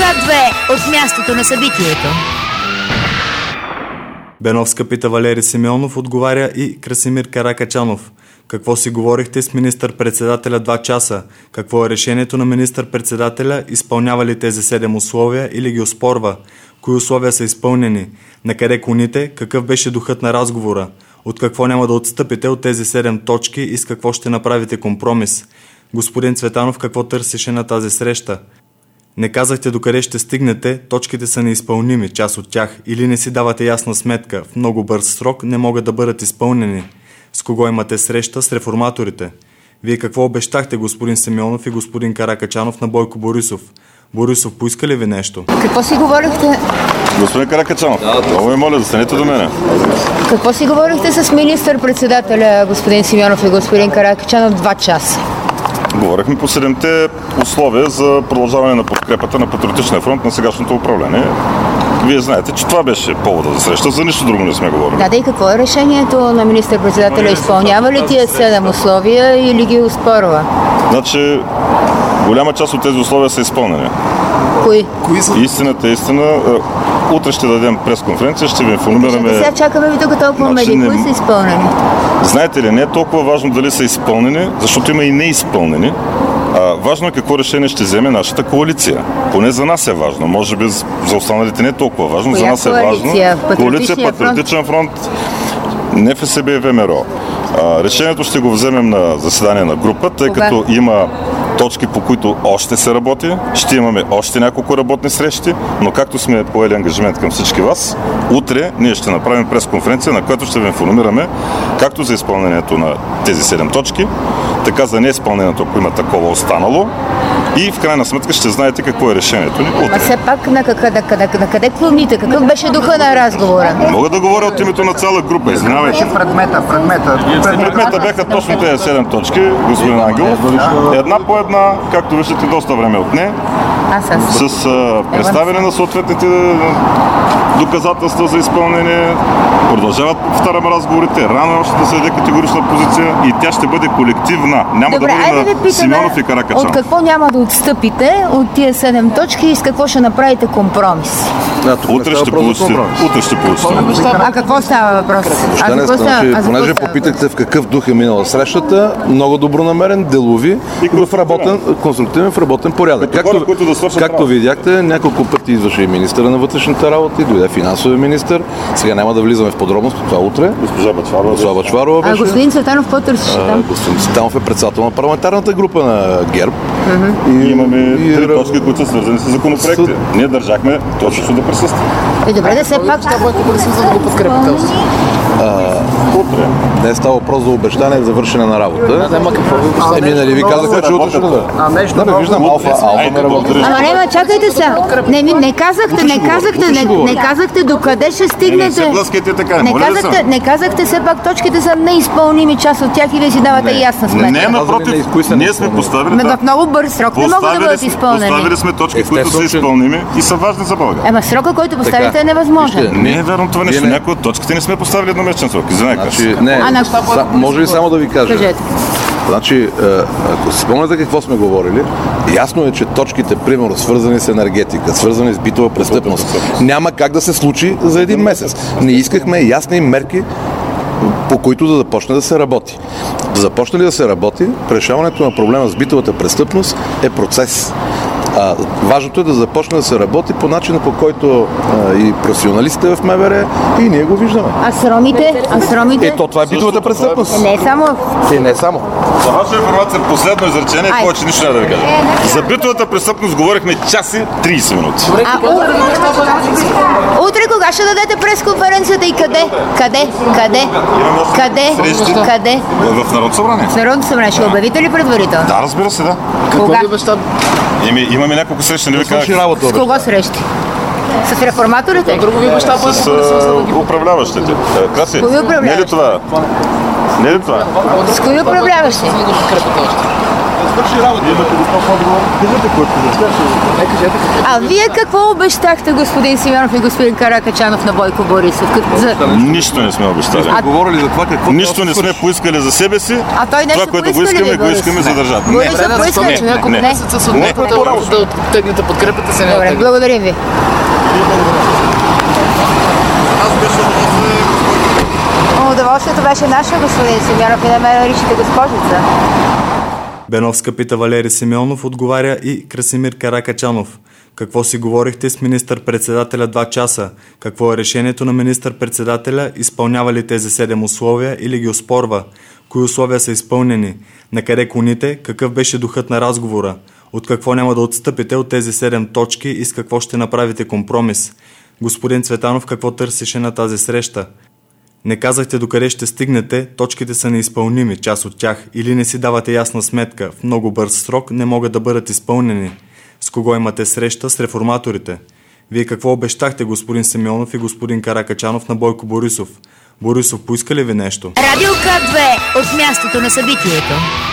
2 от мястото на събитието. Беновска пита Валери Симеонов, отговаря и Красимир Каракачанов. Какво си говорихте с министър-председателя 2 часа? Какво е решението на министър-председателя? Изпълнява ли тези 7 условия или ги оспорва? Кои условия са изпълнени? Накъде клоните? Какъв беше духът на разговора? От какво няма да отстъпите от тези 7 точки и с какво ще направите компромис? Господин Цветанов какво търсеше на тази среща? Не казахте докъде ще стигнете, точките са неизпълними, част от тях, или не си давате ясна сметка, в много бърз срок не могат да бъдат изпълнени. С кого имате среща? С реформаторите. Вие какво обещахте, господин Симеонов и господин Каракачанов, на Бойко Борисов? Борисов, поиска ли ви нещо? Какво си говорихте? Господин Каракачанов, много ви моля, застанете до мене. Какво си говорихте с министър-председателя господин Симеонов и господин Каракачанов 2 часа? Говорихме по 7-те условия за продължаване на подкрепата на Патриотичния фронт на сегашното управление. Вие знаете, че това беше повода за среща, за нищо друго не сме говорили. Да, и какво е решението на министър-председателя? Изпълнява ли тия 7 условия или ги оспорва? Значи, голяма част от тези условия са изпълнени. Кои са? Истината е истина. Утре ще дадем пресконференция, ще ви информираме... Сега чакаме ви тук толкова медии. Кои са изпълнени? Знаете ли, не е толкова важно дали са изпълнени, защото има и неизпълнени. Важно е какво решение ще вземе нашата коалиция. Поне за нас е важно. Може би за останалите не е толкова важно. Коя за нас е важно. Коалиция Патриотичен фронт, НФСБ и ВМРО. Решението ще го вземем на заседание на група, тъй като има точки, по които още се работи. Ще имаме още няколко работни срещи, но както сме поели ангажимент към всички вас, утре ние ще направим пресконференция, на която ще ви информираме както за изпълнението на тези 7 точки, така за неизпълнението, ако има такова останало, и в крайна сметка ще знаете какво е решението ни утре. А все пак на къде клоните? Какъв беше духа на разговора? Мога да говоря от името на цяла група, извинявайте. Предмета бяха точно тези 7 точки, господин Ангелов. Една по една, както виждате, доста време отне. С представяне на съответните доказателства за изпълнение. Продължават, повтарям, разговорите. Рано още да се даде категорична позиция и тя ще бъде колективна. Няма да бъде на Симеонов и Каракачанов. От какво няма да отстъпите от тия 7 точки и с какво ще направите компромис? Утре ще получите. А какво става въпрос? Понеже попитахте в какъв дух е минала срещата, много добронамерен, делови, конструктивен, в работен порядък. Както видяхте, няколко пъти идваше и министъра на вътрешните работи, дойде финансовия министър. Сега няма да влизаме в подробности, това утре. Госпожа Бъчварова беше. А господин Цветанов какво търсеше там? Господин Цветанов е председател на парламентарната група на ГЕРБ. И имаме 3 точки, които са свързани с законопроекти. Ние държахме точно да присъства. Добре, да все пак... да го подкрепите. Не става въпрос за обещание за вършене на работа. Нали ви казахме, че утре ще да. Да, виждам алфа ме работи. Ама не, чакайте сега. Не казахте докъде ще стигнете. Не казахте все пак точките са неизпълними, част от тях и вие си давате ясна сметка. Не, напротив, ние сме поставили... В много бърз срок не могат да бъдат изпълнени. Поставили сме точки, които са изпълними и са важни за България. Ама срока, който поставите, е невъзможен. Не е вярно това нещо. Някои от точките не сме поставили едномесечен срок. Може ли само да ви кажа? Значи, ако си спомняте какво сме говорили, ясно е, че точките, примерно, свързани с енергетика, свързани с битова престъпност, няма как да се случи за един месец. Не искахме ясни мерки, по които да започне да се работи. Да започне ли да се работи, решаването на проблема с битовата престъпност е процес. Важното е да започне да се работи по начина, по който и професионалистите в МВР, и ние го виждаме. А сромите? Това е битовата престъпност. Не е само. За ваша информация, последно изречение, повече нищо не да ви кажа. За битовата престъпност говорихме час и 30 минути. Утре кога ще дадете пресконференцията и къде? Къде? В Народното събрание. В Народното събрание. Ще обявите ли предварително? Да, разбира се, да. Кога? Имаме няколко срещи, не ви казах. С кого срещи? С реформаторите? С управляващите. Краси, не е ли това? С кои управляващи? свърши работа. А вие какво обещахте, господин Симеонов и господин Каракачанов, на Бойко Борисов? Нищо не сме обещали. Говорили за това какво. Нищо не сме поискали за себе си. А той нещо това, което го искаме, го искаме за държавата. Борисов поиска ли? Няколко месеца се отнехте да оттегнете подкрепата си. Добре, благодарим ви. Удоволствието беше наше, господин Симеонов, и на мен речите госпожица. Беновска пита Валери Симеонов, отговаря и Красимир Каракачанов. Какво си говорихте с министър-председателя 2 часа? Какво е решението на министър-председателя? Изпълнява ли тези 7 условия или ги оспорва? Кои условия са изпълнени? На къде клоните? Какъв беше духът на разговора? От какво няма да отстъпите от тези 7 точки и с какво ще направите компромис? Господин Цветанов какво търсеше на тази среща? Не казахте докъде ще стигнете, точките са неизпълними, част от тях, или не си давате ясна сметка, в много бърз срок не могат да бъдат изпълнени. С кого имате среща? С реформаторите. Вие какво обещахте, господин Симеонов и господин Каракачанов, на Бойко Борисов? Борисов поиска ли ви нещо? Радио К2 от мястото на събитието.